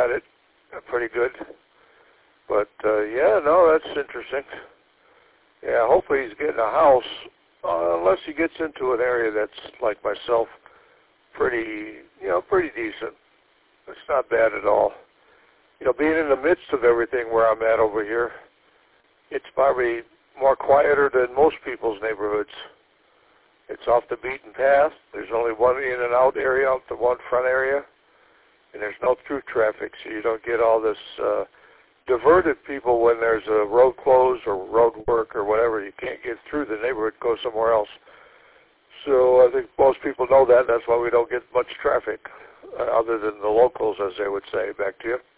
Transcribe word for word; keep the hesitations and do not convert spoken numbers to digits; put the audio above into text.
got it pretty good. But, uh, yeah, no, that's interesting. Yeah, hopefully he's getting a house, uh, unless he gets into an area that's, like myself, pretty, you know, pretty decent. It's not bad at all. You know, being in the midst of everything where I'm at over here, it's probably more quieter than most people's neighborhoods. It's off the beaten path. There's only one in and out area, out the one front area, and there's no through traffic, so you don't get all this uh, diverted people when there's a road closed or road work or whatever. You can't get through the neighborhood, go somewhere else. So I think most people know that. That's why we don't get much traffic, uh, other than the locals, as they would say. Back to you.